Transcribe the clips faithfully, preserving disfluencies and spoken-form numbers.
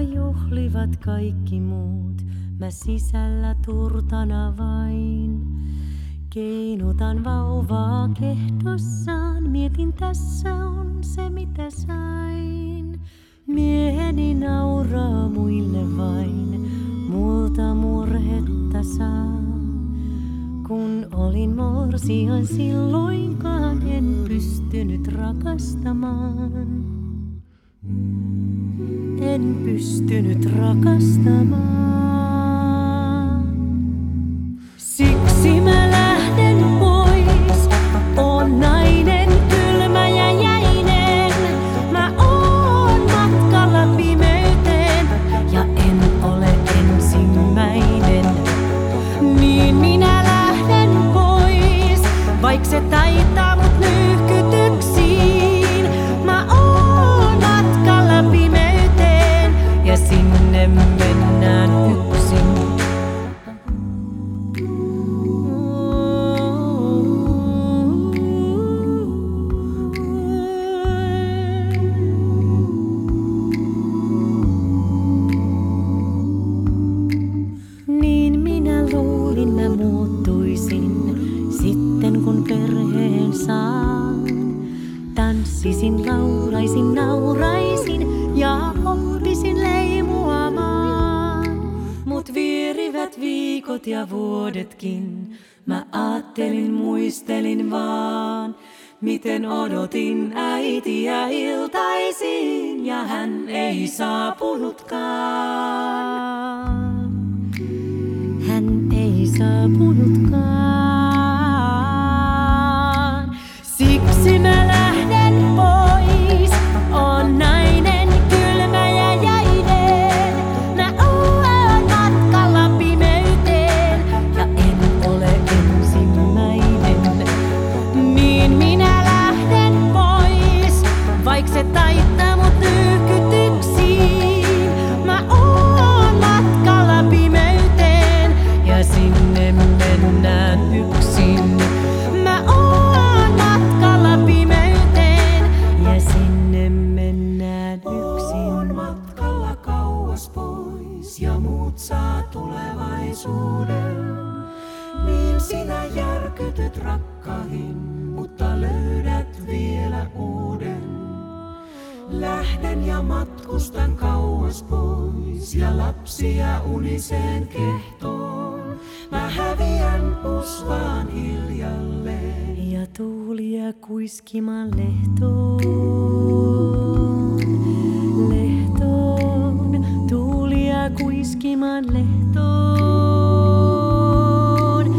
juhlivat kaikki muut, mä sisällä turtana vain. Keinutan vauvaa kehdossaan, mietin tässä on se mitä sain. Mieheni nauraa muille vain, multa murhetta saa. Kun olin morsian silloinkaan en pystynyt rakastamaan. En pystynyt rakastamaan. Siksi mä lähden pois. Oon nainen, kylmä ja jäinen. Mä oon matkalla pimeyteen ja en ole ensimmäinen. Niin minä lähden pois, vaik se taitaa mut nyyhkytyksiin. Mä oon matkalla pimeyteen ja sinne mennään yksin. Niin minä luulin mä muuttuisin sitten kun perheen saan. Tanssisin, laulaisin, nauraisin ja oppisin leimuamaan. Mut vierivät viikot ja vuodetkin, mä aattelin, muistelin vaan. Miten odotin äitiä iltaisin ja hän ei saapunutkaan. Hän ei saapunutkaan. Siksi mä lähden pois. Oon nainen, kylmä ja jäinen. Mä oon matkalla pimeyteen ja en ole ensimmäinen. Niin minä lähden pois, vaik se taittaa mut nyyhkytyksiin. Mä oon matkalla pimeyteen ja sinne mennään yksin. Mä oon matkalla pimeyteen ja sinne mennään yksin. Oon matkalla kauas pois ja muut saa tulevaisuuden. Niin sinä järkytyt rakkahin, mutta löydät vielä uuden. Lähden ja matkustan kauas pois ja lapsia uniseen kehtoon. Mä häviän usvaan hiljalleen ja tuulia kuiskimaan lehtoon. Lehtoon, tuulia kuiskimaan lehtoon.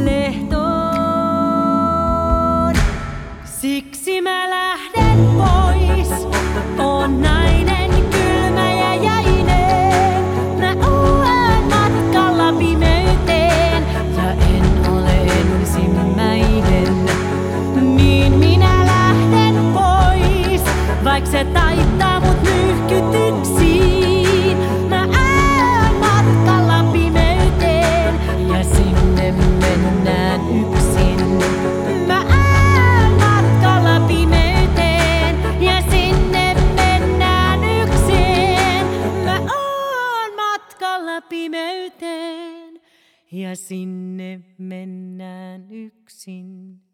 Lehtoon. Siksi mä lähden pois. Oon nainen, kylmä ja jäinen. Mä oon matkalla pimeyteen ja en ole ensimmäinen. Niin minä lähden pois, vaik se taittaa mut nyyhkytyksiin. Mä oon matkalla pimeyteen ja sinne mennään yksin. Mä oon matkalla pimeyteen ja sinne mennään yksin. Mä oon matkalla pimeyteen ja sinne mennään yksin.